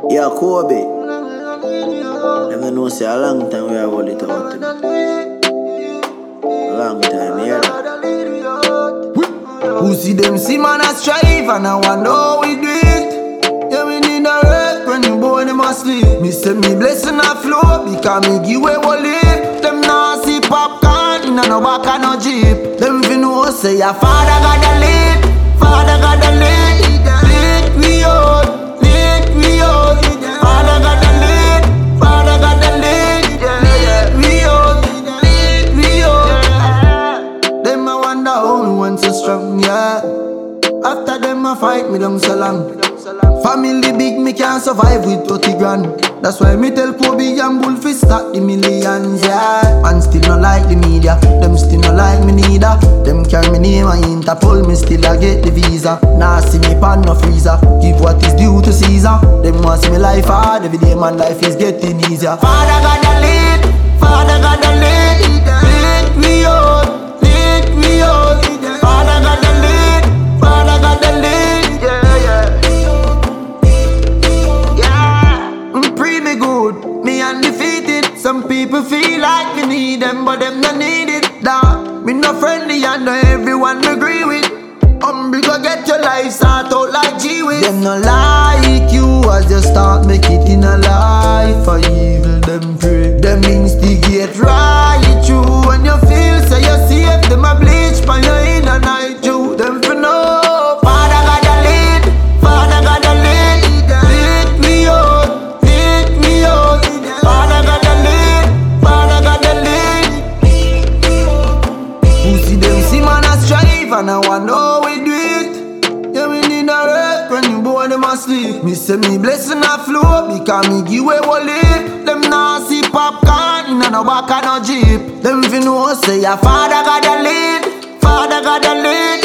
Yeah, Kobe. Them don't know say a long time we have hold it out to me. A long time, you hear that? Who see them see man a strive and I wonder how we do it. Yeah, we need a rest when you born them asleep. Me say me blessing a flow because me give away all it. Them nah see popcorn in a no back and no jeep. Them fi know say your father got the lead. Father got the lead. Lead we out. Lead we out. Father got the lead. Father got the lead. Lead we out. Lead we out. Them I wonder how me went so strong, yeah. After them I fight me down so long. Family big, me can't survive with 30 grand. That's why me tell Kobe and Bullfish start the millions, yeah. Man still not like the media, them still not like me neither. Them carry me name and Interpol, me still a get the visa. Nah see me pan no freezer, give what is due to Caesar. Them want see me life hard, every day man life is getting easier. Father got the lead, Father got the lead. Lead we out, lead we out. Father got the lead, Father got the lead. Me undefeated. Some people feel like me need them, but them not need it. Nah, me no friendly and not everyone agree with. Go get your life start out like G-Wiz. Them no like you as you start make it in a life. For evil them pray, them instigate right you. When you feel say you safe, them a bleach for you in a night you. Them for no. Father got the lead, Father got the lead. Lead we out, lead we out. Father got the lead, Father got the lead. Who see them see man a strive and I wonder how we do it. Yeah, we need a rest when you born them asleep. Me say me blessing a flow because me give away all it. Them nah see popcorn in a no back and no jeep. Them fi know say your father got the lead, Father got the lead.